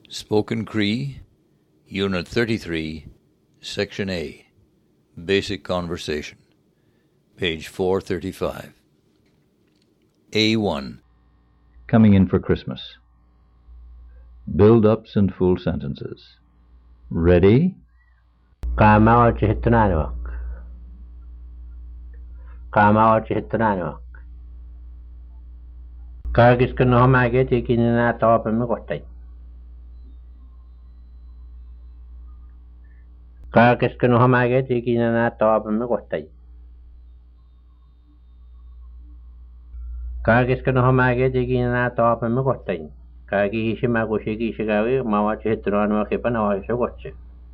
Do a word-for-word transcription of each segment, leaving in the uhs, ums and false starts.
Spoken Cree, Unit thirty-three, Section A, Basic Conversation, page four thirty-five. A one. Coming in for Christmas. Build-ups and full sentences. Ready? Kaamaochi hittunaaniwak. Kaamaochi hittunaaniwak. Kaagiskun homage tikinina tawapamme kottai. Kaagiskun homage tikinina tawapamme kottai. Kaagiskun homage tikinina tawapamme kottai. Kaagi hishima kushigi shigawi mawachi hittunaaniwak ipana waisho kotche.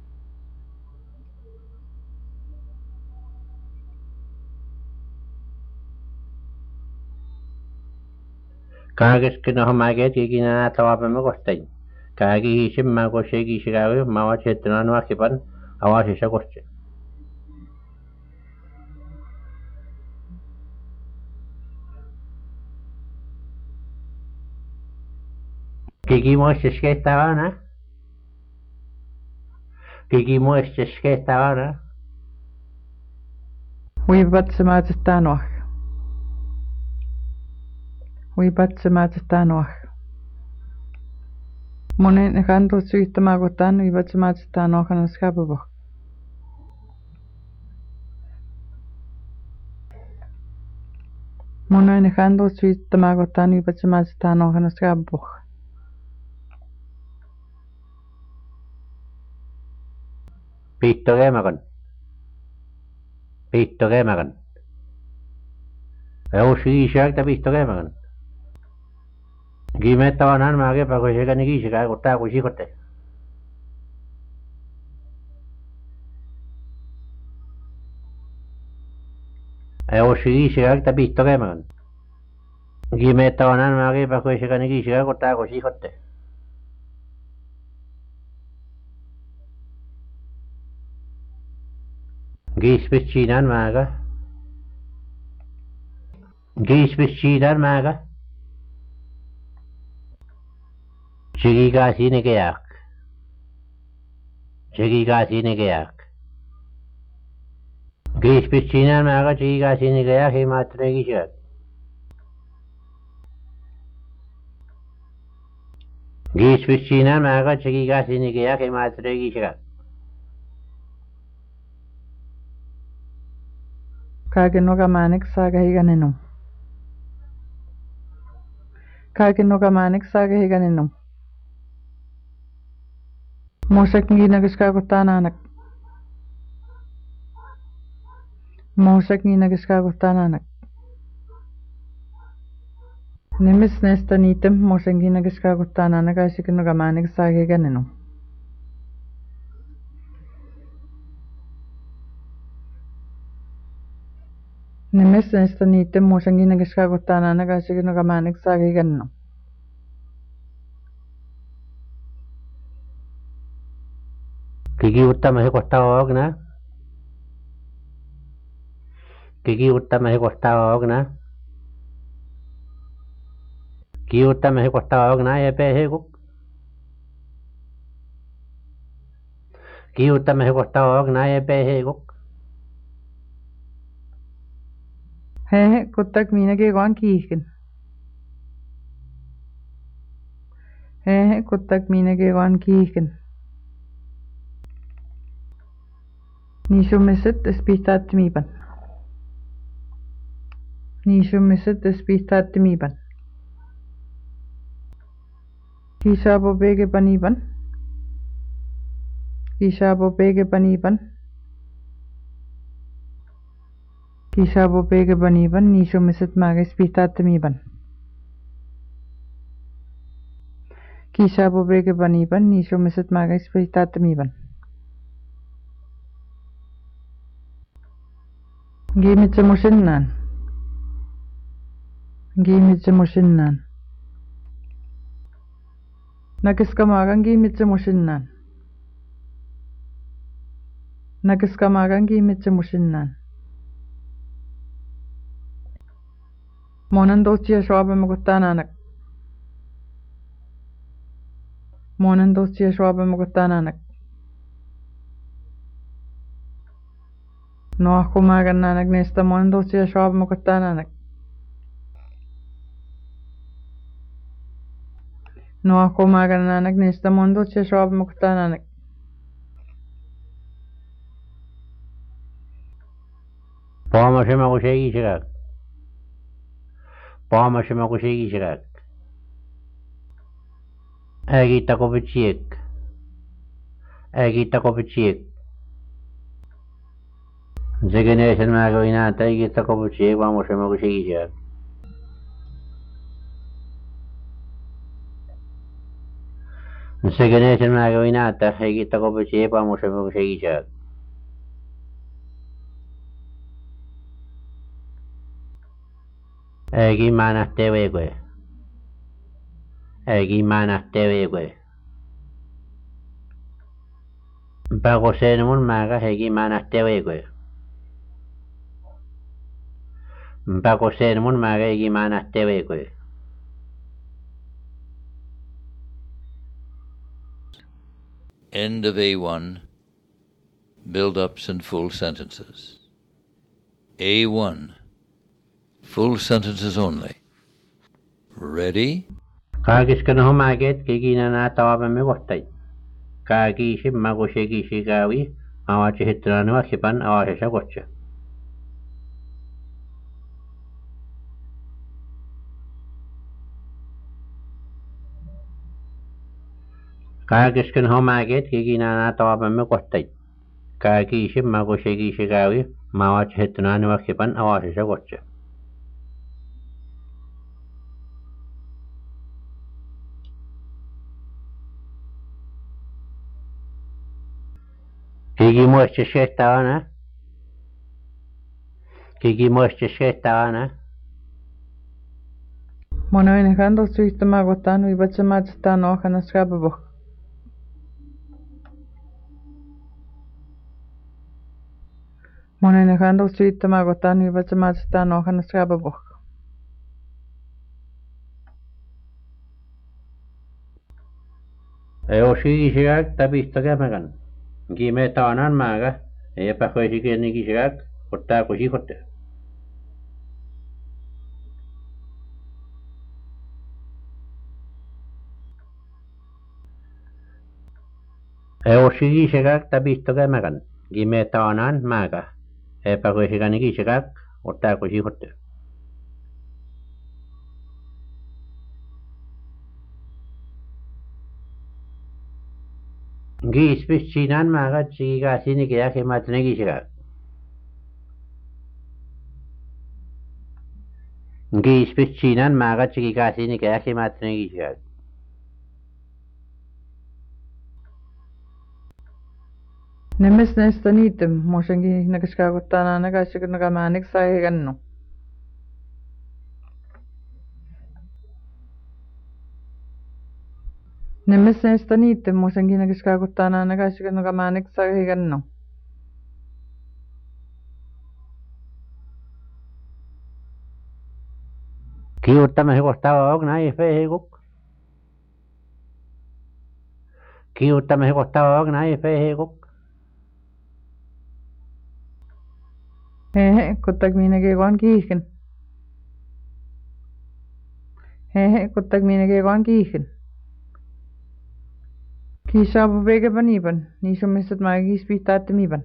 Kaagiskun homage tikinina tawapamme kottai. Kaagi hishima kushigi shigawi mawachi hittunaaniwak ipana waisho kotche. Kiki muistishkeettawana? Kiki muistishkeettawana? Uivatsimaatsittaanoaq. Uivatsimaatsittaanoaq. Monen ekantuutsuittamaakuttaan uivatsimaatsittaanoaqanaskapupoq. Monen ekantuutsuittamaakuttaan uivatsimaatsittaanoaqanaskapupoq. Piittogeemakan. Piittogeemakan. Eusigiisiakta piittogeemakan. Gimettawanan maage pakoshekani giisikaa kuttaa kusikotte. Eusigiisiakta piittogeemakan. Gimettawanan maage pakoshekani giisikaa kuttaa kusikotte. Giispichiinan maaga. Giispichiinan maaga. Chigigaasine geyak. Chigigaasine geyak. Giispichiinan maaga chigigaasine geyak himaatune gishak. Giispichiinan maaga chigigaasine geyak himaatune gishak. Kaaginogamaanik saagahiganinu. Kaaginogamaanik saagahiganinu. Muusaknginagiskaaguttaanaanak. Muusaknginagiskaaguttaanaanak. Nimis nestaniitem muusaknginagiskaaguttaanaanak aasikinnogamaanik saagahiganinu. Nimis nestaniitem muusaknginagiskaaguttaanaanak aasikinnogamaanik saagahiganinu. Kiki uttamahi kostawaogna. Kiki uttamahi kostawaogna. Kiki uttamahi kostawaogna epehekuk. Kiki uttamahi kostawaogna epehekuk. Hehe kuttak miinakeegoan kiihken. Hehe kuttak miinakeegoan kiihken. Niisumiset espihtaatimiipan. Niisumiset espihtaatimiipan. Kiisaapopeege paniipan. Kiisaapopeege paniipan. Kiisaapopeege paniipan niisumiset maaga espihtaatimiipan. Kiisaapopeege paniipan niisumiset maaga espihtaatimiipan. Giimitsemusinnaan. Giimitsemusinnaan. Nakiskamaagan giimitsemusinnaan. Nakiskamaagan giimitsemusinnaan. Monan tootsia soabamakuttaanaanak. Monen tosia suape mukutananak. Noah kumagananak nesta monen tosia suape mukutananak. Noah kumagananak nesta monen tosia suape mukutananak. Paamasema kun segisirät. Paamasema kun segisirät. Ägitä kopitsiek. Ägitä kopitsiek. Segeneesen määrin näitä ägitä kopitsiek paamasema kun segisirät. Segeneesen määrin näitä ägitä kopitsiek paamasema kun segisirät. Ägi mana tewegue. Ägi mana tewegue. Bago sen mun maga ägi mana tewegue. Bago sen mun maga ägi mana tewegue. End of A one. Build-ups and full sentences. A one. Full sentences only. Ready? Kaikiskan homaget kikina na tawapamme kohtai. Kaikisi maku sekisi kävi. Avatsi hittana nuaksipan avasessa kotsa. Kaikiskan homaget kikina na tawapamme kohtai. Kaikisi maku sekisi kävi. Avatsi hittana nuaksipan avasessa kotsa. Kiki muisti sehtävänä. Kiki muisti sehtävänä. Monoinen kanto syyttämää kotaan viivatsemäätsestään ohkana skrapavuh. Monoinen kanto syyttämää kotaan viivatsemäätsestään ohkana skrapavuh. Ei oo siisirät täpistä kämäkän. Kime taanan maaga. Ei pähköisi kiinni kisirät. Ottaa kun sikotte. Ei oo siisirät täpistä kämäkän. Kime taanan maaga. Ei pähköisi kiinni kisirät. Ottaa kun sikotte. Giispis sinan maaga tsiga sini kaya kematne gisirät. Giispis sinan maaga tsiga sini kaya kematne gisirät. Nemes näistä niitä, muisenkin näköskääkuttaa aina kanssa, kun näkämäänik sai kannu. Nemes näistä niitä, muisenkin näköskääkuttaa aina kanssa, kun näkämäänik sai kannu. Kiuttamme hevosta on näin fehikuk. Kiuttamme hevosta on näin fehikuk. Hehe, kuttak minäkin vaan kiihken. Hehe, kuttak minäkin vaan kiihken. Kiisaapu peikepä niipan, niin sun mistä mä kiis pihtaatte miipan.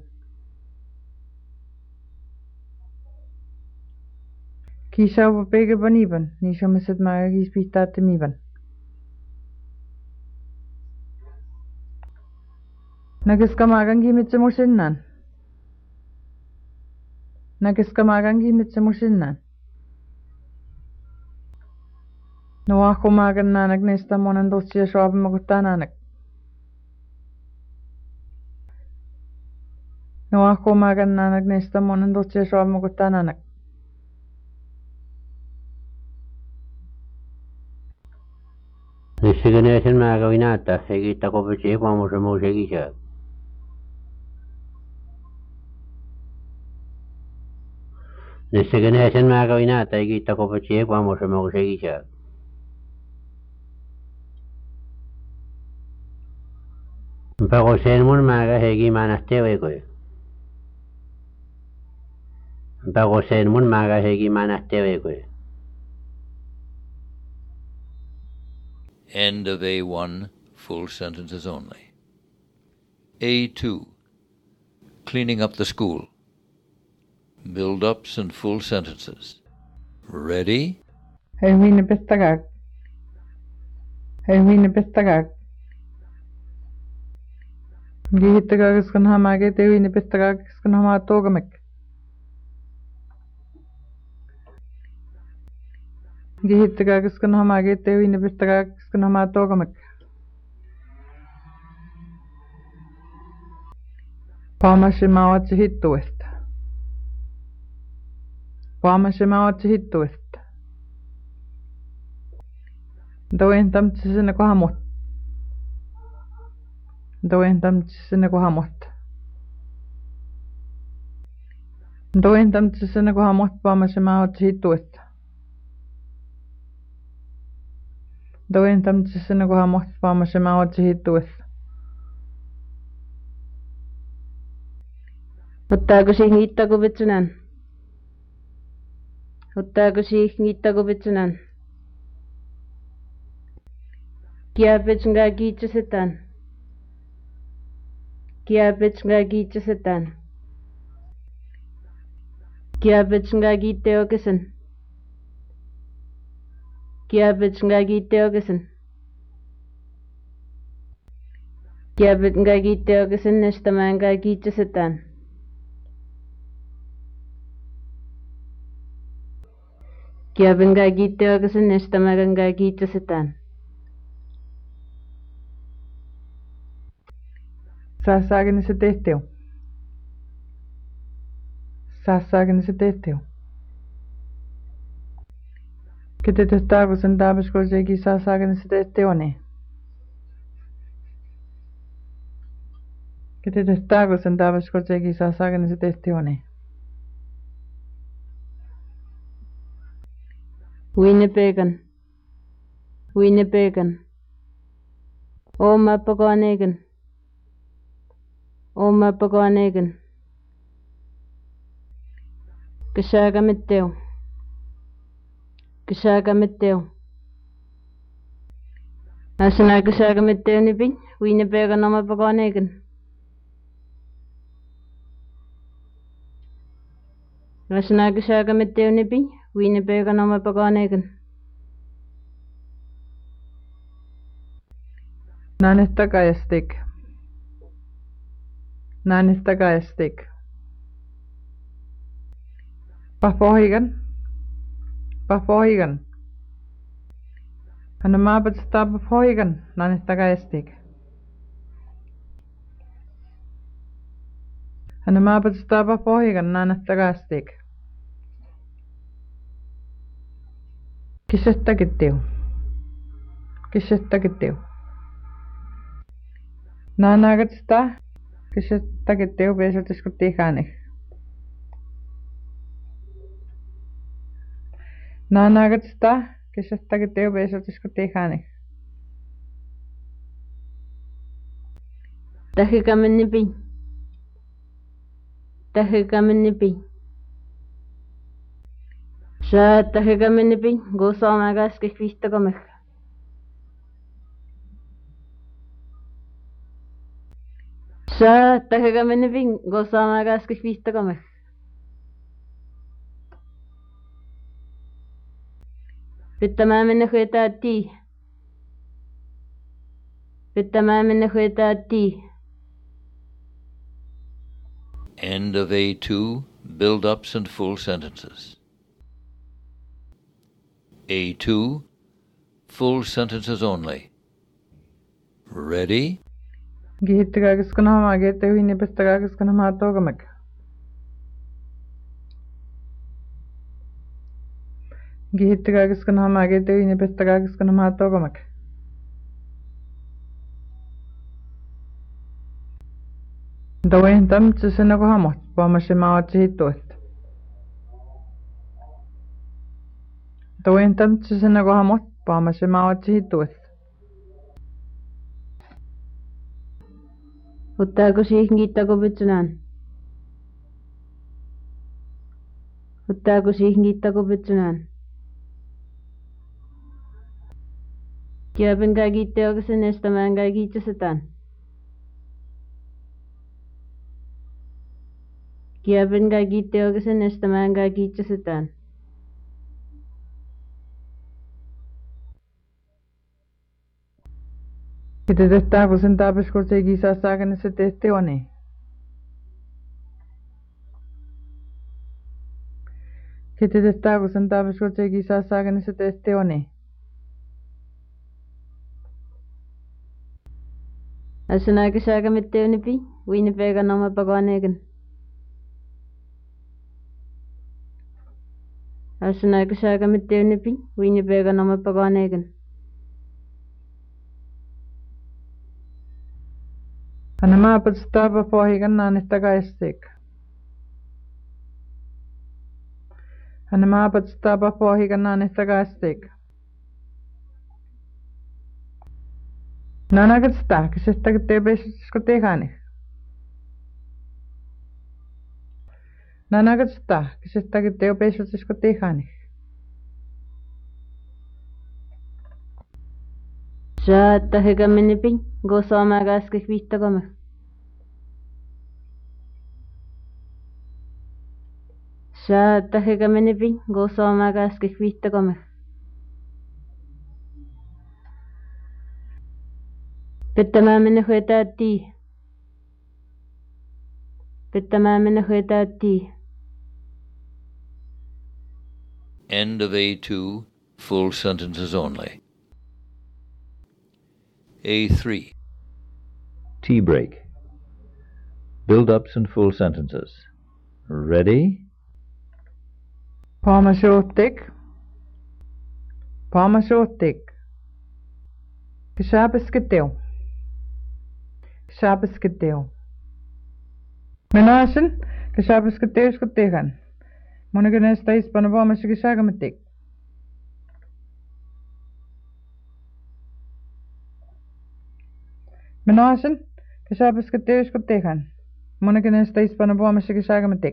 Kiisaapu peikepä niipan, niin sun mistä mä kiis pihtaatte miipan. Näkös kamakan kiimitse mun sinnään. Näkös kamakan kiimitse mun sinnään. No ahku maakan näänak neistä monen tossia suopima kun tänäänak. No ahku maakan näänak neistä monen tossia suopima kun tänäänak. Nissäkin mä kävin näyttää, ei kiittää kopitsi epämuisen muu se kisää. Nissäkin mä kävin näyttää, ei kiittää kopitsi epämuisen muu se kisää. Mpakoseen mun määrä hegi manahte vekoy. Mpakoseen mun määrä hegi manahte vekoy. End of A one, full sentences only. A two, cleaning up the school. Build-ups and full sentences. Ready? Ei huine pestäkää. Ei huine pestäkää. Gihittäkää kesken hamaket ei huine pestäkää kesken hamaa tuokamek. Gihittäkää kesken hamaket ei huine pestäkää kesken hamaa tuokamek. Paamasi maatsi hittuesta. Paamasi maatsi hittuesta. Doin tamtsi sinne kohamot. Doin tamtsi sinne kohamot. Doin tamtsi sinne kohamot paamasi maatsi hittuesta. Doin tamtsi sinne kohamot paamasi maatsi hittuesta. Ottaako siihen hiittako vitsunän? Ottaako siihen hiittako vitsunän? Kiapetsunga kiitsesetään. Kiapetsunga kiitsesetään. Kiapetsunga kiitteokesen. Kiapetsunga kiitteokesen. Kiapetsunga kiitteokesen nestämään kiitsesetään. Kiapetsunga kiitteokesen nestämään kiitsesetään. Saassaakini se tehtiin. Saassaakini se tehtiin. Ketä tehtävä sen taapiskoisiakin saassaakini se tehtiin. Ketä tehtävä sen taapiskoisiakin saassaakini se tehtiin. Winnipegan. Winnipegan. Oma pakoanegen. Oma pakoanegen. Kishaga mitteo. Kishaga mitteo. Asana kishaga mitteo ni pin. Winnipegan oma pakoanegen. Asana kishaga mitteo ni pin. Winnipegan oma pakoanegen. Näin takajastik. Näin takajastik. Pafohigan. Pafohigan. Hän on maapätstä pafohigan. Näin takajastik. Hän on maapätstä pafohigan. Näin takajastik. Kisettäkin tiu. Kisettäkin tiu. Näin näkät sitä. Kisettäkin tiu. Peesotisku tihani. Näin näkät sitä. Kisettäkin tiu. Peesotisku tihani. Tähikamen nipi. Tähikamen nipi. Sä tähikamen nipi. Gosaama käske kvistakameh. Sä tähikamen nipi. Gosaama käske kvistakameh. Pittämään mennä hoitaa tii. Pittämään mennä hoitaa tii. End of A two, build-ups and full sentences. A two, full sentences only. Ready? Gihittäkää kesken hamaa. Gihitte hyvin pestäkää kesken hamaa tuokamek. Gihittäkää kesken hamaa. Gihitte hyvin pestäkää kesken hamaa tuokamek. Doin tamtsi sinne kohamot. Paamasi maatsi hittuesta. Doin tamtsi sinne kohamot. Paamasi maatsi hittuesta. Ottaako siihen kiittako pytsynään? Ottaako siihen kiittako pytsynään? Kiepin kai kiitte oikeesen estämään kai kiitsäsetään. Kiepin kai kiitte oikeesen estämään kai kiitsäsetään. Kita tehtaa kun sen taapis kun se kisaa saakan se tehti oni. Kita tehtaa kun sen taapis kun se kisaa saakan se tehti oni. Asanaaka saaka mitteunipi, wiini pega noma pagaanegen. Asanaaka saaka mitteunipi, wiini pega noma pagaanegen. Anna maapat staapa pohjikan naanit takaistik. Anna maapat staapa pohjikan naanit takaistik. Nanakat sta, kisesta tebesko tehani. Nanakat sta, kisesta tebesko tehani. Saatta hekaminipi, gosaamaa käskek viittakamme. Saatta hekaminipi, gosaamaa käskek viittakamme. Pittämään minne hoitäyttiin. Pittämään minne hoitäyttiin. End of A two, full sentences only. A three. Tea break. Build-ups and full sentences. Ready? Pharmaceutic. Pharmaceutic. Gesabesketeel. Gesabesketeel. Menasen, gesabesketeel skotegen. Monniken is steeds van de pharmacie gesagmetik. Menasen, gesabesketeel skotegen. Monniken is steeds van de pharmacie gesagmetik.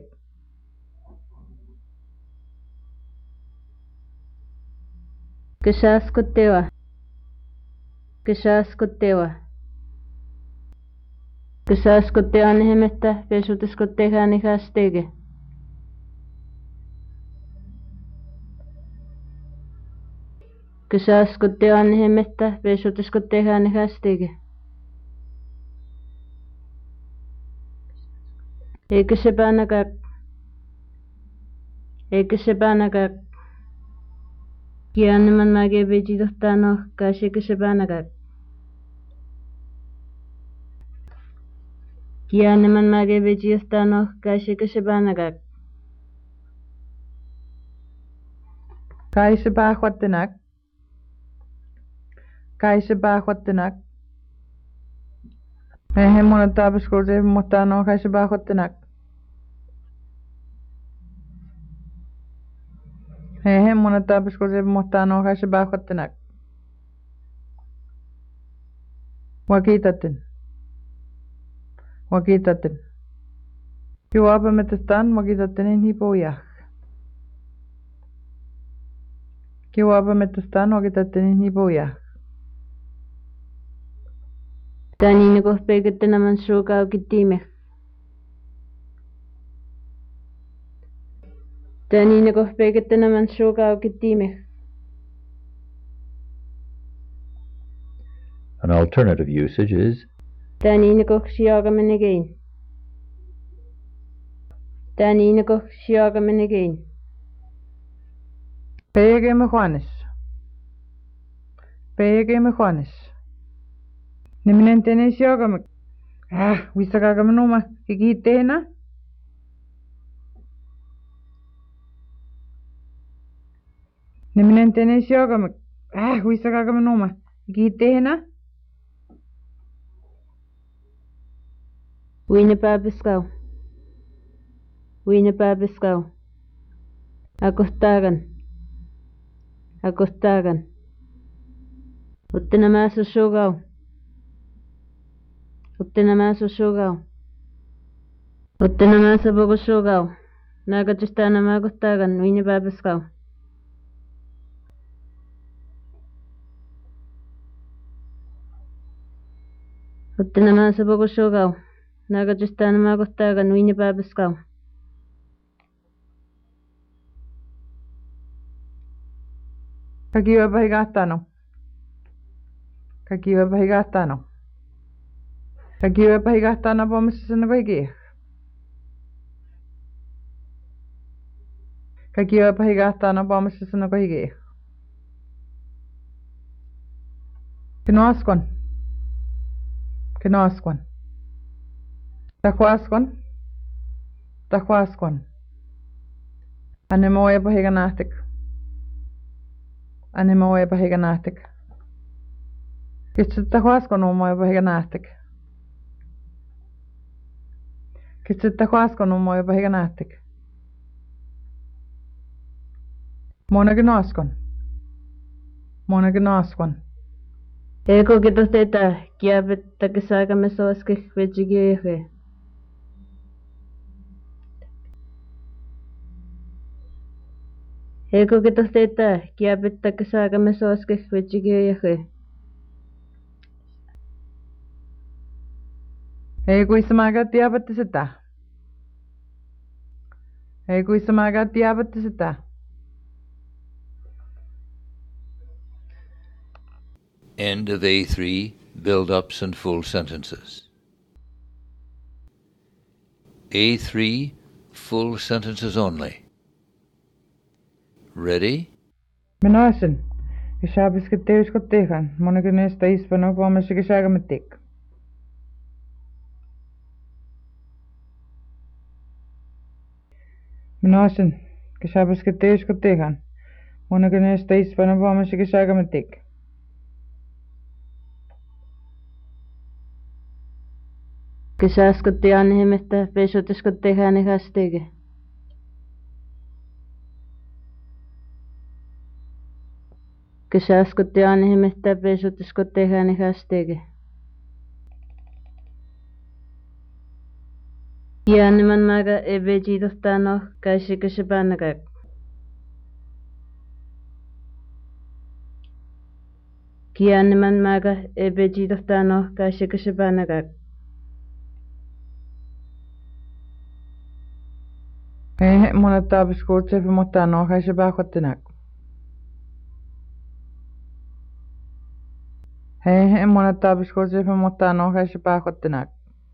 Gesaskutewa. Gesaskutewa. Gesaskutewa nihemettä pesutiskuttehan ihastege. Gesaskutewa nihemettä pesutiskuttehan ihastege. Eikö se päänäkää? Eikö se päänäkää? Kianneman mäke veti tohtaa no, käsikö se päänäkää? Kianneman mäke veti tohtaa no, käsikö se päänäkää? Kai se pähvattenak. Kai se pähvattenak. Eihän mun taapaskuusi, mutta no kai se pähvattenak. Eihän mun taapaskuusi, mutta no kai se pähvattenak. Wakitatin. Wakitatin. Juopa metästään wakitatin niin pojah. Juopa metästään wakitatin niin pojah. Tänini kohpeikette nämän suukaukittiime. Tänini kohpeikette nämän suukaukittiime. An alternative usage is Tänini kohsiaakamenekein. Tänini kohsiaakamenekein. Peegeme Juanes. Peegeme Juanes. Niminen tenes joogame. Ah, wisakaagame numa. Kikiitteena. Niminen tenes joogame. Ah, wisakaagame numa. Kikiitteena. Wiine pääpiskau. Wiine pääpiskau. Akostaagan. Akostaagan. Otte nämä suukau. Uttinamaasusuugau. Uttinamaasapukussuugau. Naakatustaanamaakuttaagan uinipaapasqau. Uttinamaasapukussuugau. Naakatustaanamaakuttaagan uinipaapasqau. Kakiuapahikahtano. Kakiuapahikahtano. Kakiuapahikahtano pomassasannakoikiaq. Kakiuapahikahtano pomassasannakoikiaq. Kinoasqan. Kinoasqan. Tahuasqan. Tahuasqan. Anemoiapahikanahtik. Anemoiapahikanahtik. Kitsit tahuasqan umoiapahikanahtik. Kitsit tahuasqan umoiapahikanahtik. Mona kinoasqan. Mona kinoasqan. Eko kitosteta kiapet takisaakamesoaskej vechikiuyaje. Eko kitosteta kiapet takisaakamesoaskej vechikiuyaje. Eko isamaga tiapattisita. Eko isamaga tiapattisita. End of A three, build-ups and full sentences. A three, full sentences only. Ready? Minaasin. Kisaabiskatteuskotteekan. Monakinesta ispano poamasikisaagammittik. Minaasin. Kisaabiskatteuskotteekan. Monakinesta ispano poamasikisaagammittik. Kisaaskottiaanihimesta peesotiskotteehaanihastege. Kisaaskottiaanihimesta peesotiskotteehaanihastege. Kianiman maaga ebejiitohtaano kaisikisipaanakak. Kianiman maaga ebejiitohtaano kaisikisipaanakak. Ehe, monet taapiskuutseepi mutta no kai se pääkottinak. Ehe, monet taapiskuutseepi mutta no kai se pääkottinak.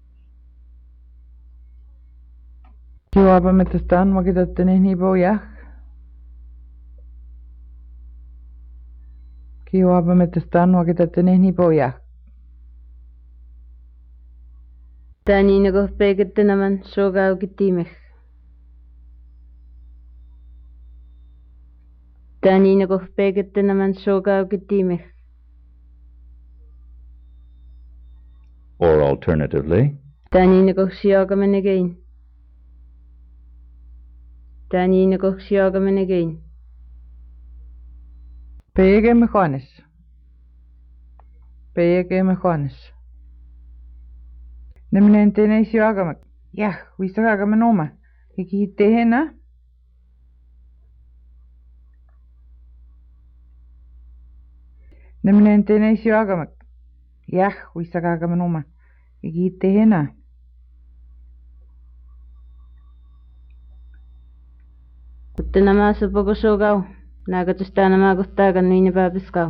Kiuapa metästään makitatte niin hiipojah. Kiuapa metästään makitatte niin hiipojah. Taniinako peikettenaman sogaukittiimeh. Taniinako peikettenaman sogaukittiimeh. Or alternatively, Taniinako siaakamenekein. Taniinako siaakamenekein. Peege mechaanis. Peege mechaanis. Neminen teenei siaakamek. Jah, viisakaakamen nooma. Kiki hittehena. Neminen teenei siaakamek. Jah, viisakaakamen nooma. Kiki hittehena. Uttinamaasa pokosogau. Naakatustaanamaa kohtaakan niinipaapiskau.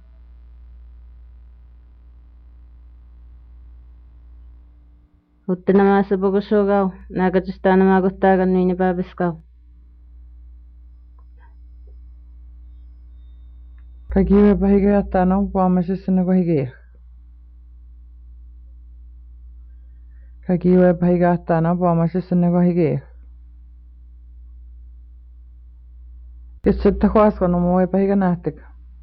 Uttinamaasa pokosogau. Naakatustaanamaa kohtaakan niinipaapiskau. Kakiwe pahikiahtano puamasissana kohikea. Kakiwe pahikiahtano puamasissana kohikea. Kitsetta huaskan umuwe pahikanahtik.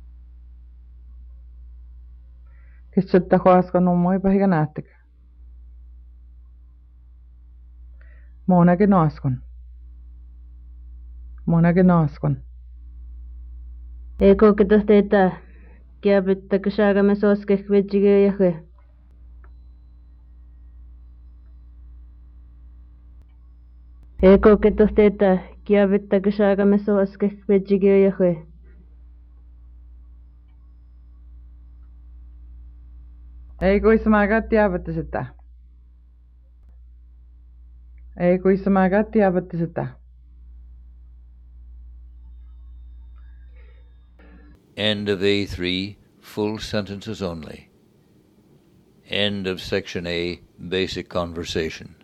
Kitsetta huaskan umuwe pahikanahtik. Monakin naaskan. Monakin naaskan. Eko kitosteta kiapitta kisaagame soskeh vejigeyahwe. Eko que tosteta kiavetta kishaga meso aske vejigio yahe. Ei kui samaga tiavatte sitä. Ei kui samaga tiavatte sitä. End of A three, full sentences only. End of Section A, basic conversation.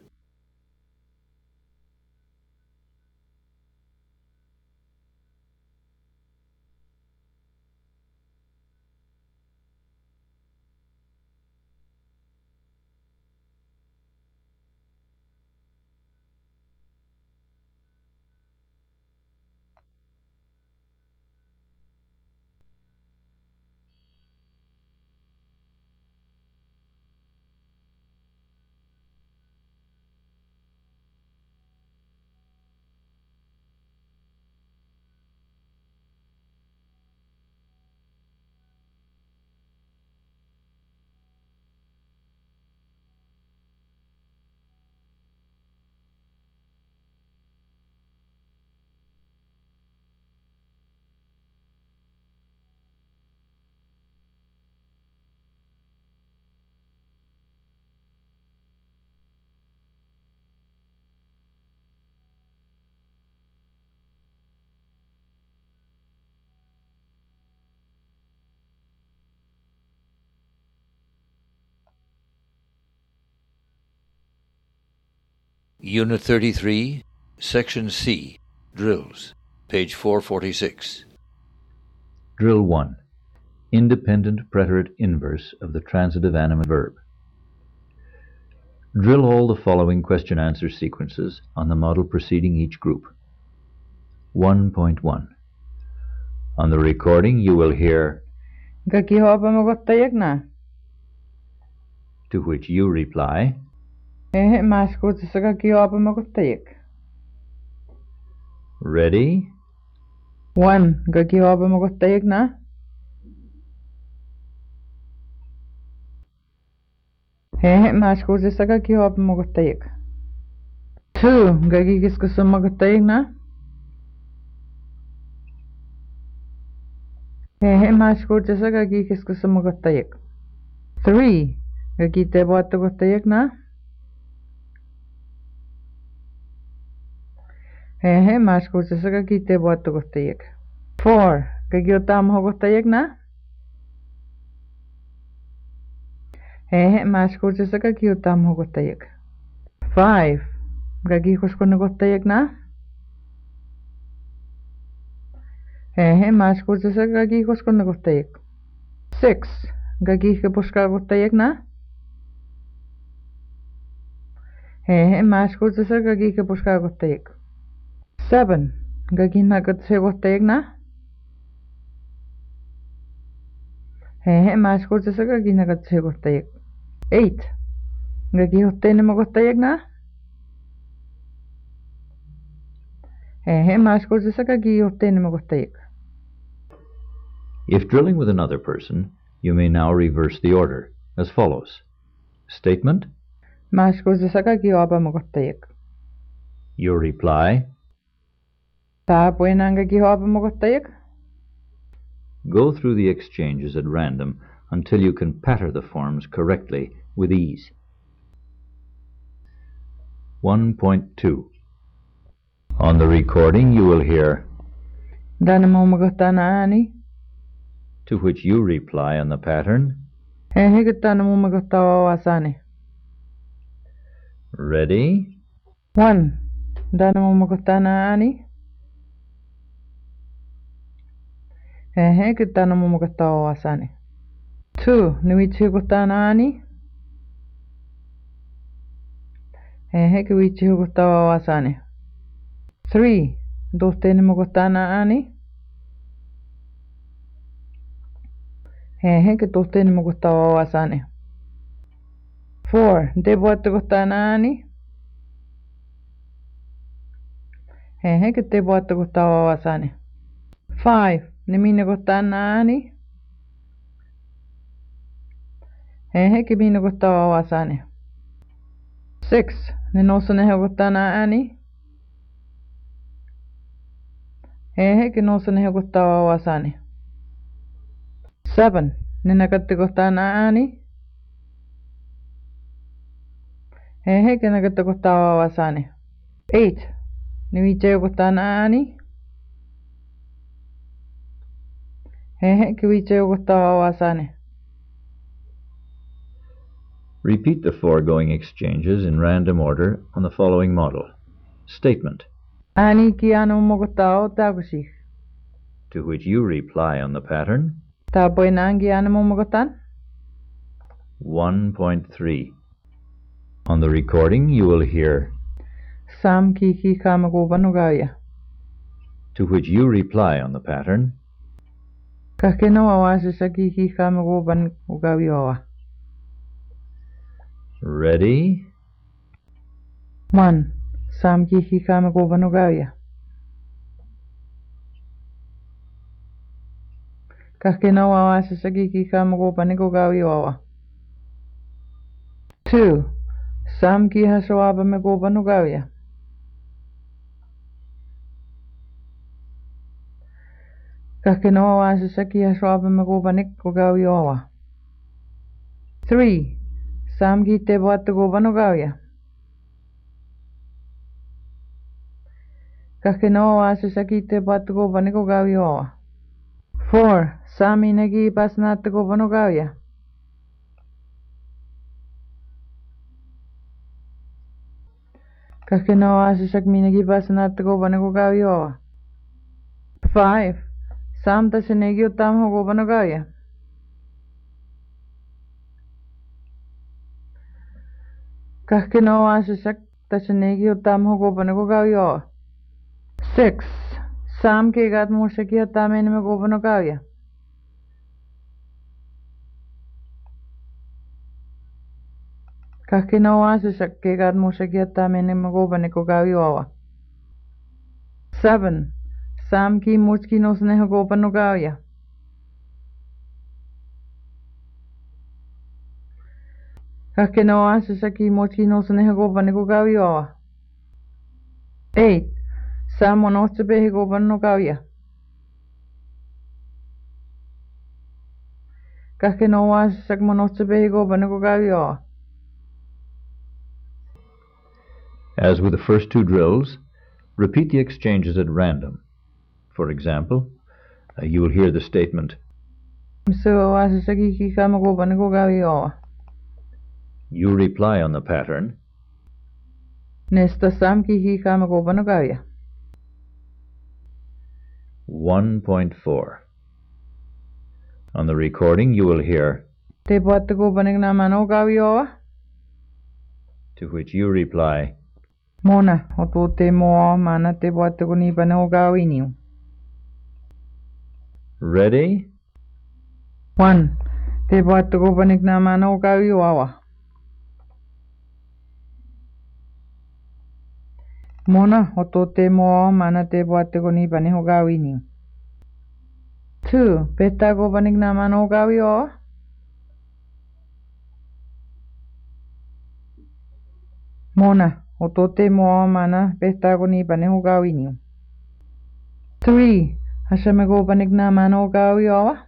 Unit thirty-three, Section C, Drills, page four forty-six. Drill one. Independent preterite inverse of the transitive animate verb. Drill all the following question-answer sequences on the model preceding each group. one point one. On the recording you will hear Gakihopamogotayagna. to which you reply, Eh, maskutsa gakihopamogotayag. ready, One, gakihopamogotayagna. Eh, maskutsa gakihopamogotayag. Two, gakikiskusumogotayagna. Eh, maskutsa gakikiskusumogotayag. Three, gakitebotogotayagna. Eh, maskutsa gakitebotogotayag. Four, gakiotamogotayagna. Eh, maskutsa gakiotamogotayag. Five, gakikuskonugottayagna. Eh, maskutsa gakikuskonugottayag. Six, gakikupuskagottayagna. Eh, maskutsa gakikupuskagottayag. Seven, gakinagatsegottayagna. Eh, maskutsa gakinagatsegottayag. Eight, gakihottenemogottayagna. Eh, maskutsa gakihottenemogottayag. If drilling with another person, you may now reverse the order, as follows. Statement, Maskutsa gakihopamogotayag. your reply, Taapuenang gakihopamogotayag. go through the exchanges at random until you can patter the forms correctly with ease. one point two. On the recording you will hear Danamomogotanaani. to which you reply on the pattern, Eh, higutanamomogottawawasani. ready, One, danamomogotanaani. Eh, higutanamomogottawawasani. Two, niwichigotanaani. Eh, higuichigotawawasani. Three, dohtenemogotanaani. Eh, higudohtenemogotawawasani. Four, deboatogotanaani. Eh, higuteboatogotawawasani. Five, niminogotanaani. Eh, higuminogotawawasani. Six, ninosunehogotanaani. Hehe kinuusani hukuttaa wasani. Seven. Ninakatti kohtaan ääni. Hehe kinakatti kohtaa wasani. Eight. Niviitse hukuttaan ääni. Hehe kiviitse hukuttaa wasani. Repeat the foregoing exchanges in random order on the following model. Statement, Ääni kianu mukuttaa takusi. to which you reply on the pattern. Tapoinaan kianu mumukutan. one point three. On the recording, you will hear, Sam kiki kamakuban ugaya. to which you reply on the pattern. Kakeno awasisa kiki kamakuban ugawiwa. Ready? One. Sam kiki kamakuban ugaya. Kakeno awasisa kiki kamakuban ugawiwa. Two. Sam ki hasawaba meguban ugaya. Kakeno awasisa ki hasawaba meguban ugawiwa. Three. Sam ki tebuat guban ugaya. Kakeno awasisa ki tebuat guban ugawiwa. Four. Sam inagi pasnat guban ugaya. Kakeno awasisa minagi pasnat guban ugawiwa. Five. Sam tasinegi utam guban ugaya. Kakeno awasisa tasinegi utam guban ugawiwa. Six. Sam kegat musaki utam enme guban ugaya. Kakeno awasisa kegat musaki utam enme guban ugawiwa. Seven. Sam ki muski nosne guban ugaya. Kakeno awasisa ki muski nosne guban ugawiwa. Eight. Sam monotsebe guban ugaya. Kakeno awasisa monotsebe guban ugawiwa. As with the first two drills, repeat the exchanges at random. For example, uh, you will hear the statement, So awasisa kiki kamakuban ugawiwa. you reply on the pattern. Nesta Sam kiki kamakuban ugaya. one point four. On the recording, you will hear, Tebuat guban naman ugawiwa. to which you reply, Mona, otute mo mana tebuat guniban ugawiniu. ready? One. Tebuat guban naman ugawiwa. Mona, otute mo mana tebuat guniban ugawiniu. Two. Peta guban naman ugawiwa. Mona, otote mo mana pesta guniban ugawiniu. Three. Hasame guban naman ugawiwa.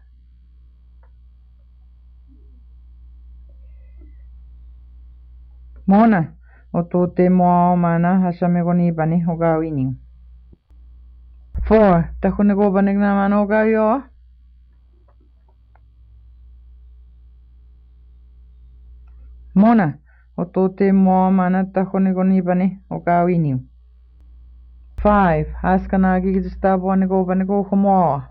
Mona, otote mo mana hasame guniban ugawiniu. Four. Takune guban naman ugawiwa. Mona, otote mo mana takune guniban ugawiniu. Five. Haskanagi gistabuan guban guhumo.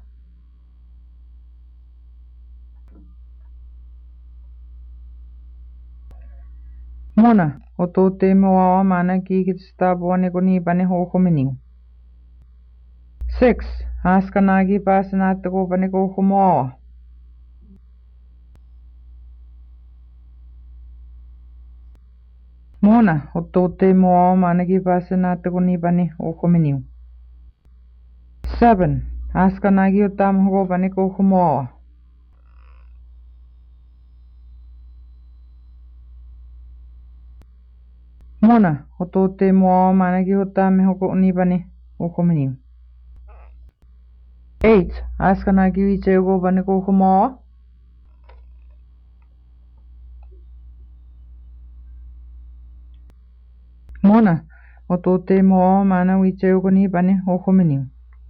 Mona, otote mo mana gistabuan guniban guhuminiu. Six. Haskanagi pasanat guban guhumo. Mona, otote mo mana gipasanat guniban guhuminiu. Seven. Haskanagi utam guban guhumo. Mona, otote mo mana giutam guniban guhuminiu. eight. Askana kiwiche yuko bane ko kumo. Mona, otote mo mana wiche yuko ni bane o kumini.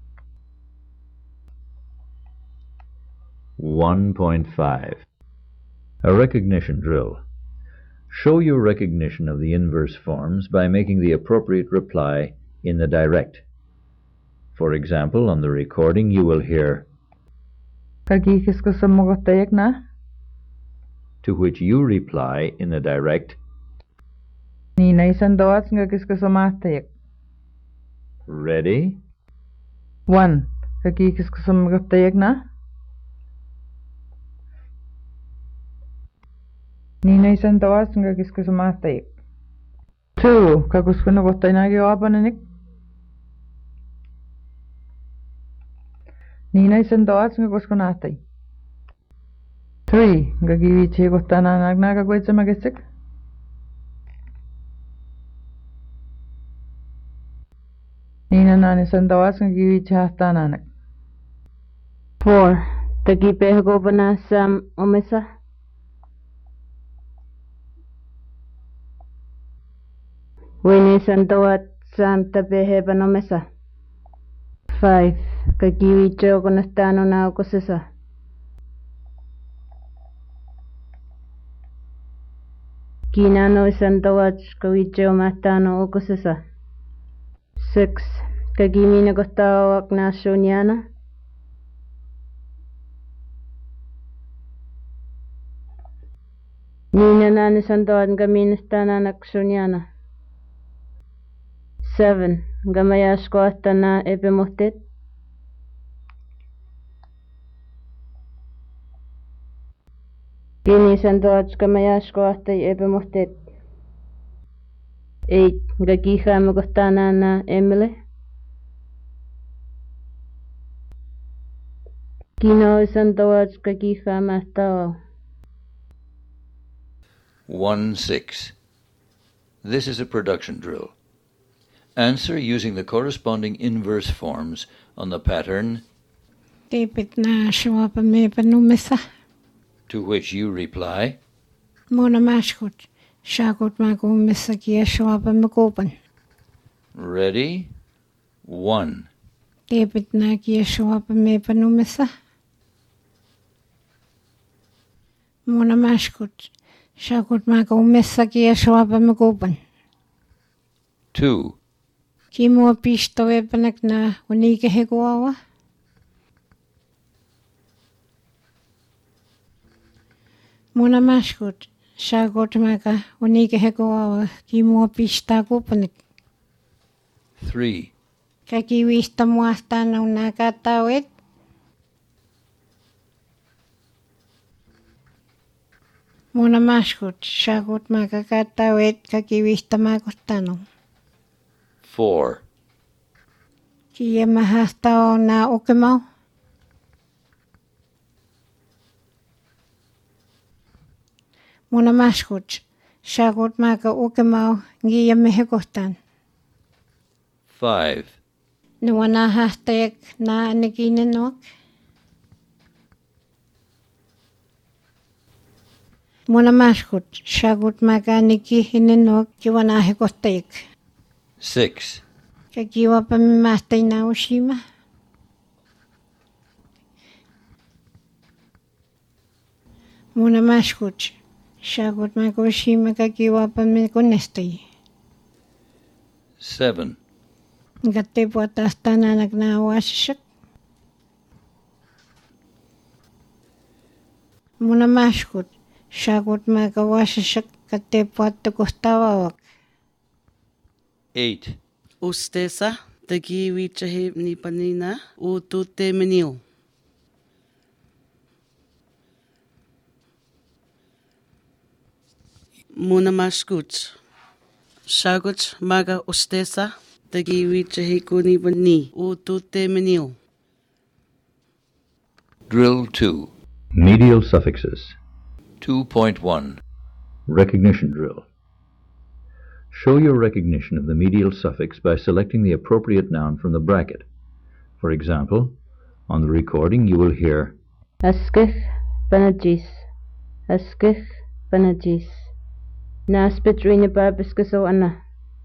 one point five. A recognition drill. Show your recognition of the inverse forms by making the appropriate reply in the direct. For example, on the recording you will hear Kaki kisko samogotayak na? to which you reply in the direct Ni naisan doat nga kisko samatayak. ready, One. Kaki kisko samogotayak na? Ni naisan doat nga kisko samatayak. Two. Kakusko nagotay na giwapananik? Ni naisan doat nga kusko natay. Three. Gagiwiche gotana nagnagagwetsa magesik? Nina nani sandawas nga giwiche hastananak. Four. Tagipe ko bana sam omesa. Wini sandawat sam tapehe banomesa. Five. Kakiwiche ko nastano na ako sisa. Kinano sandawat kawiche o mastano ako sisa. Six. Kagimi na gostawak na Sonyana. Nina nani sandawat gamin stana na Sonyana. Seven. Gamayash ko hasta na epimuhtit. Kini sandawat gamayash ko hasta epimuhtit. Eight. Gagija mo gostana na Emily. Kino sandawat gagija mastawa. one six. This is a production drill. Answer using the corresponding inverse forms on the pattern David na shawapa me panumesa. to which you reply Mona mashkut. Shakut mago misakia shawapa magopan. ready, one. David na kia shawapa me panumesa. Mona mashkut. Shakut mago misakia shawapa magopan. two. Kimo pisto epanak na unike hegoawa. Mona mashkut. Shakut maga unike hegoawa. Kimo pista gopanik. three. Kaki wista muasta na unakatawit. Muna mashkut. Shakut maga katawit. Kaki wista magostano. four. Kia mahastao na okemau. Muna mashkut. Shakut maga okemau. Ngia mehekostan. five. Nuwana hastek na anikinenok. Muna mashkut. Shakut maga anikinenok. Kiwana hekostek. six. Kakiwa pa mimastay na Oshima. Muna mashkut. Shakut maga Oshima kakiwa pa mikonestay. seven. Gati po atastana nagnawasyak. Muna mashkut. Shakut maga wasyak gati po atagostawawak. eight. Ustesa, tagi wichahe ni panina, utute menil. Muna mashkut. Shagut maga ustesa, tagi wichahe kuni pani, utute menil. Drill two. medial suffixes. two point one. Recognition drill. Show your recognition of the medial suffix by selecting the appropriate noun from the bracket. For example, On the recording, you will hear Askich Banajis. Askich Banajis. Naspit Rinibabiskaso Anna.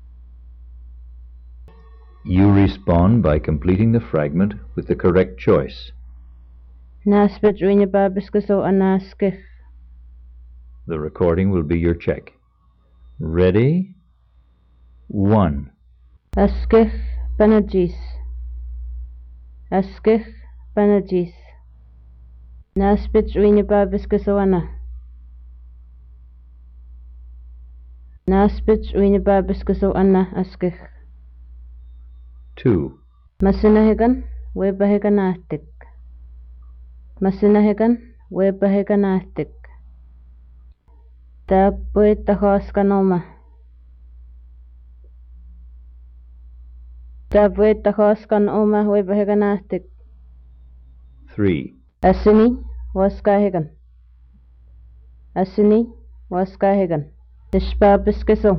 You respond by completing the fragment with the correct choice. Naspit Rinibabiskaso Anna Askich. The recording will be your check. Ready? One. Askich Banajis. Askich Banajis. Naspit Rinibabiskaso Anna. Naspit Rinibabiskaso Anna Askich. Two. Masinahigan Webahigan Arctic. Masinahigan Webahigan Arctic. Tapuit Tahoskanoma. Tapuit Tahoskanoma Webahigan Arctic. Three. Asini Waskahigan. Asini Waskahigan. Ishbabiskaso.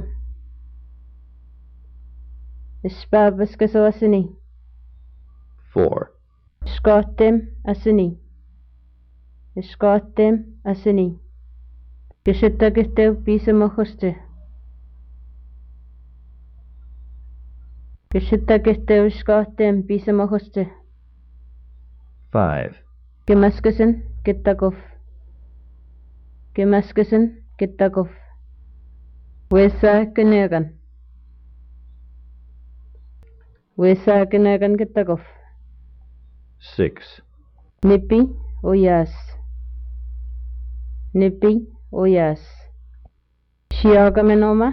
Ishbabiskaso Asini. Four. Ishkotim Asini. Ishkotim Asini. Kishitagitev Pisamohoste. Kishitagitev Ishkotim Pisamohoste. Five. Gemaskasin Kitakov. Gemaskasin Kitakov. Wesa Kenegan. Wesa Kenegan Kitakov. Six. Nipi Oyas. Nipi Oyas. Shiagamenoma.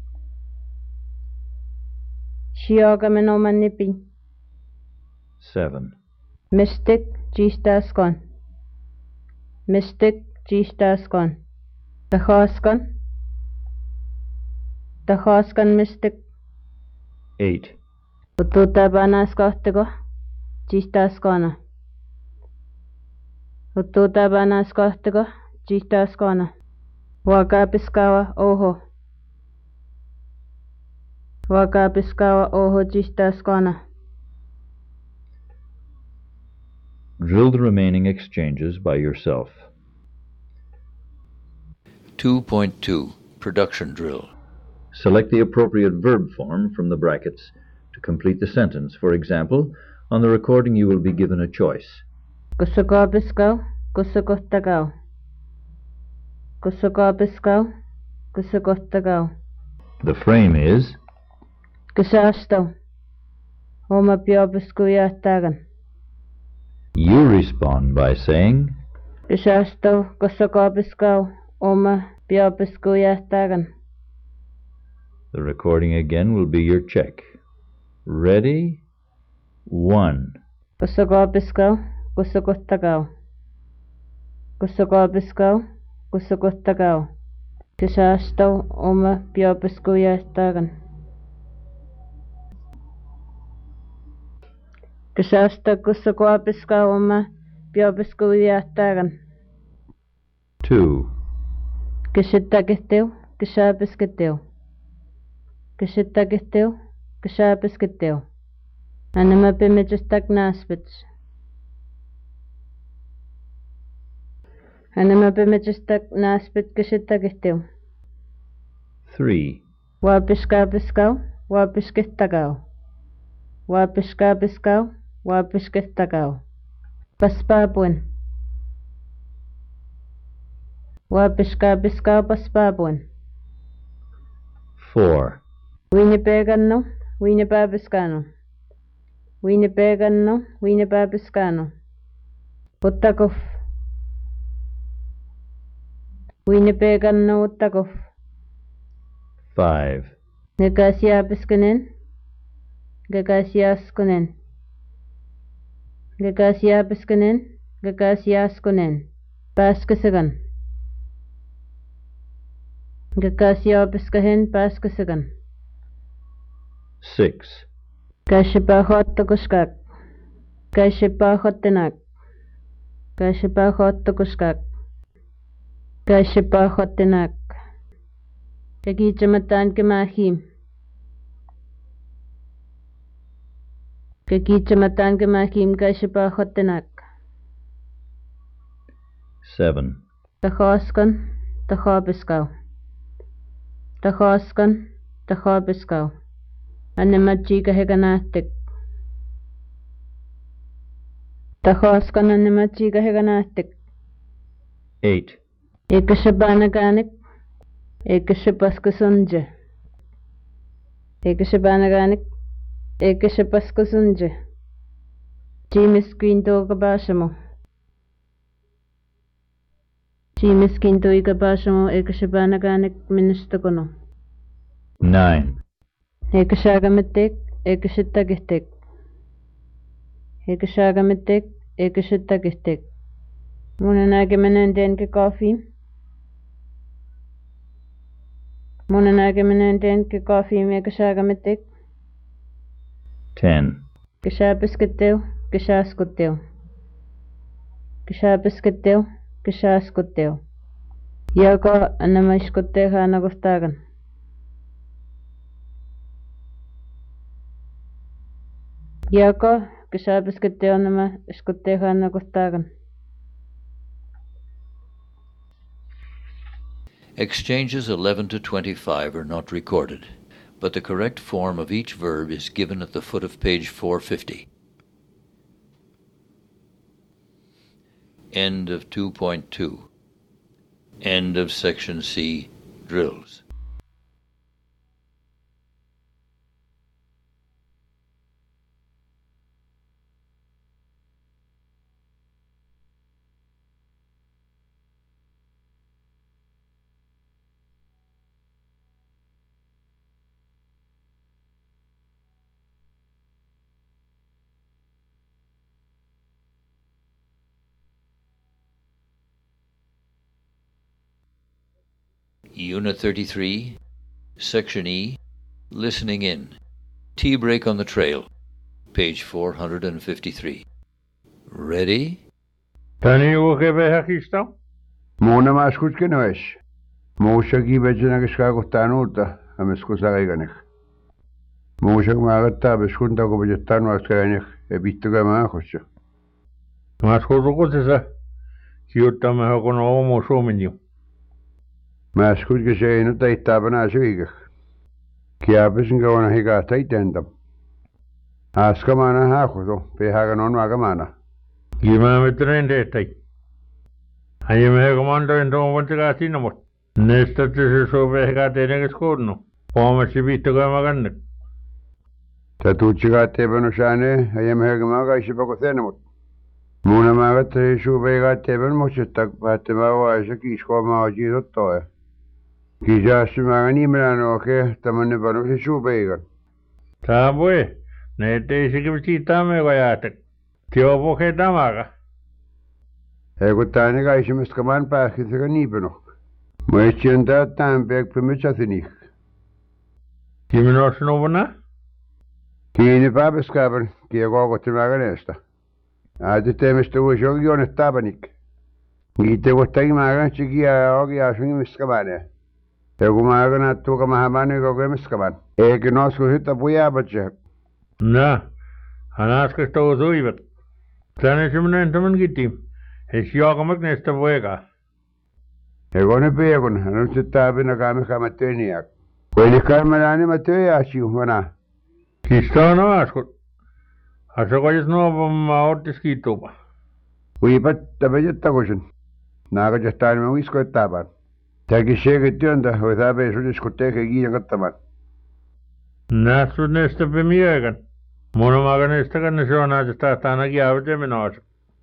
Shiagamenoma Nipi. Seven. Mystic G-Staskon. Mystic G-Staskon. Tahoskan. Tahoskan Mystic. Eight. Ututabanaskortego. G-Staskona. Ututabanaskortego. G-Staskona. Wakapiskawa Oho. Wakapiskawa Oho G-Staskona. Drill the remaining exchanges by yourself. two point two Production Drill. Select the appropriate verb form from the brackets to complete the sentence. For example, on the recording you will be given a choice. Kusukopiskau, Kusukottagau. Kusukopiskau, Kusukottagau. The frame is Kusastau. Oma Piopiskuyattagan. you respond by saying Kusastau, Kusukopiskau, Oma Piopiskuyattagan. the recording again will be your check. Ready? One. Kusukopiskau, Kusukottagau. Kusukopiskau, Kusukottagau. Kusastau, Oma Piopiskuyattagan. Kusasta Kusukopiskau, Oma Piopiskuyattagan. Two. Kishitagiteu, Kishapiskiteu. Kishitagiteu, Kishapiskiteu. Anima Pimijistak Naspits. Anima Pimijistak Naspit Kishitagiteu. Three. Wapiskapiskau, Wapiskitagau. Wapiskapiskau, Wapiskitagau. Paspapuin. Wapiskapiskau Paspapuin. Four. Winnipegano, Winnipapiskano. Winnipegano, Winnipapiskano. Uttakov. Winnipegano Uttakov. Five. Gagasiapiskanen. Gagasiaskonen. Gagasiapiskanen. Gagasiaskonen. Paskasagan. Gagasiapiskahen Paskasagan. Six. Kashipahottakuskak. Kashipahottanak. Kashipahottakuskak. Kashipahottanak. Kagichamatan Kamahim. Kakichamatan kamakim kashipa hotenak. Seven. Tachoskan, tachobiskau. Tachoskan, tachobiskau. Animachi kaheganatik. Tachoskan animachi kaheganatik. Eight. Ekashabanaganik. Ekashapaskasunja. Ekashabanaganik. Ekashapaskasunja. Jimis quinto gabashamo. Jimis quinto igabashamo ekashabanaganik ministakono. Nine. Ekashagamitik, ekashitagistik. Ekashagamitik, ekashitagistik. Munanagimananden ke coffee. Munanagimananden ke coffee me ekashagamitik. Ten. Kashabiskateo, kashaskoteo. Kashabiskateo, kashaskoteo. Yako anamashkoteha anagostagan. Yako kashabiskateo anamashkoteha anagostagan. Exchanges eleven to twenty-five are not recorded, but the correct form of each verb is given at the foot of page four fifty. End of two point two. End of section C, drills. Unit thirty-three, Section E, Listening In. Tea break on the trail, page four hundred fifty-three. Ready? Tani uke behakista? Mona maskut kenoesh. Mosha gi bejna gishka gotanuta, ameskusa gaiganich. Mosha magata beskunta go bejetanu askaganich, e bittuga maakosha. Maskutu kutisa, kiutta mahakono omo suomenju. Maskut gesehen taitabana aswigach. Kiabisen gawana higa taitendam. Askamana hakuto, pehagan wagamana. Gima metrende tai. Ayemehagamanto ento wantigati namot. Nesta tise sobehga tenegeskorno. Poma sibituga maganek. Tatuchigate benushane, ayemehagamaga ishibakothenemot. Muna magate shubega teben mochetak patemawa ishakishko maojitotoe. Kijashimagani Milano ke tamane bano se shubega. Tabwe, nete sikibchita me goyatek. Tiobo ke damaga. Egotane ga ishimiskaman pa kitega nibenok. Moechenda tambek pemichatinich. Kimenos novana? Kini pabeskaben, kiegogo timaganesta. Adi temeste ushog yonet tabanik. Gite wotagi magan chigia ogi ashungi miskabane. Egumagan tuka mahamani goge miskaban. Eki nosku hita buya bache. Na, anaska sto zuivat. Tane shimnen taman gitim. Hesyogamak nesta buega. Egone begon, anusitabi nagami kamateniak. Kweli karmalani mateyashi wana. Kistano askut. Asokoyes no maotis kituba. Uipat tabejetagoshun. Naga jastani me wisko etaban. Tagi shege tionda withabe sudis kuteke gi ngataman. Nasu nesta bemiegan. Monomaga nesta kan shona jasta tanagi avde menos.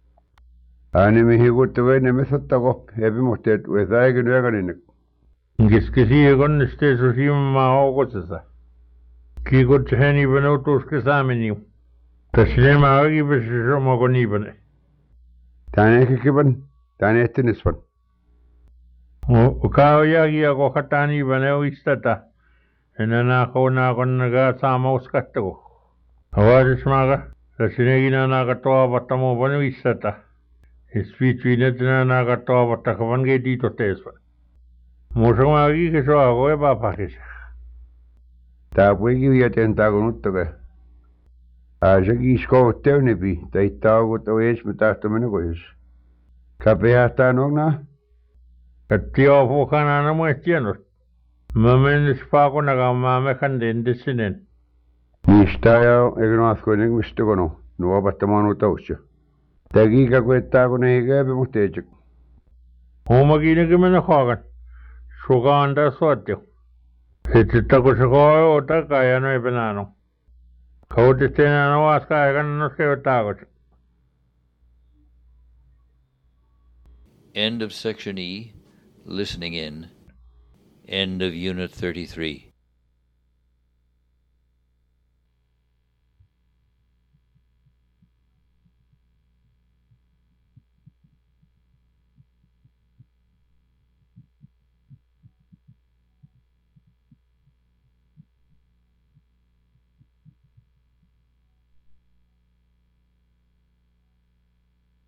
Ani me higutte vene methottago ebi mohtet withaigen weganinik. Giskisi egon neste sushim ma ogotsa. Kigot cheni benotus kesameniu. Tashlem agi besho mogoni bane. Tane kiban, tane tinispan. O kao yagi ago khatani bane istata. Enana ko na konnaga samaus katto. Awarish maga, tashinegina na katwa batamo bane istata. Speech winetna na katwa batakwan ge dito tespa. Moshamagi ke so ago e ba pakis. Ta puigi viatenta gonuttoge. Asagi sko tevnipi, taittagut o ees me tahtamine kois. Kapeahtaa nogna? Katio fukana na muestienut. Mamenis pako nagamame kandendisinen. Niistäjä egnoaskoinen mistä kono, nuopattamaan utausja. Tägikä kuettaa kun ei käypä mutta ei. Huomakiinkin mennä haakan. Suka antaa suotio. Sitten kun se koi ota kai no ei penano. Kautisesti enää no aska aikana no skeuttaakot. End of Section E. Listening in. End of Unit thirty-three.